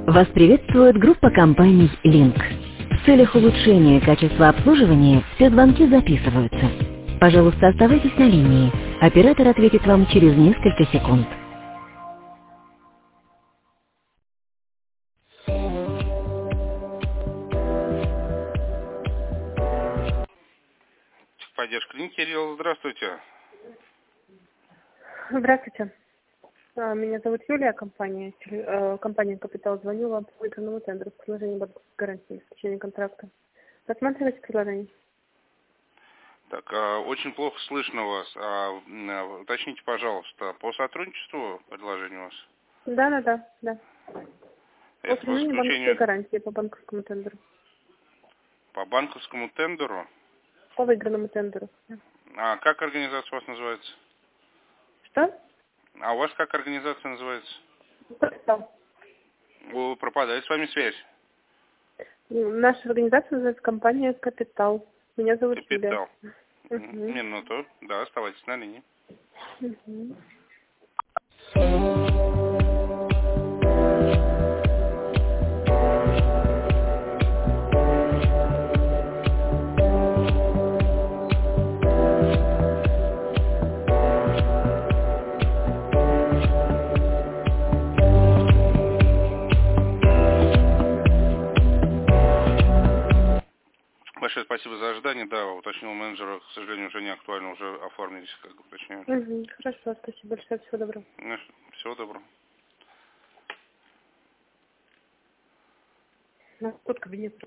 Вас приветствует группа компаний Link. В целях улучшения качества обслуживания все звонки записываются. Пожалуйста, оставайтесь на линии. Оператор ответит вам через несколько секунд. Поддержка клиники, Кирилл, здравствуйте. Здравствуйте. Меня зовут Юлия, компания «Капитал». Звоню вам по выигранному тендеру с предложением банковской гарантии в течение контракта. Рассматривайте предложение. Так, очень плохо слышно вас. Уточните, пожалуйста, по сотрудничеству предложение у вас? Да. По Это по применению банковской заключению гарантии по банковскому тендеру. по банковскому тендеру. По выигранному тендеру. Да. А как организация у вас называется? Что? А у вас как организация называется? «Капитал». Пропадает с вами связь. Наша организация называется компания «Капитал». Меня зовут Юлия. Капитал. Минуту. Да, оставайтесь на линии. Большое спасибо за ожидание. Да, уточнил менеджера, к сожалению, уже не актуально, уже оформились, как уточняют. Хорошо, спасибо большое, всего доброго. Всего доброго. Тут кабинет.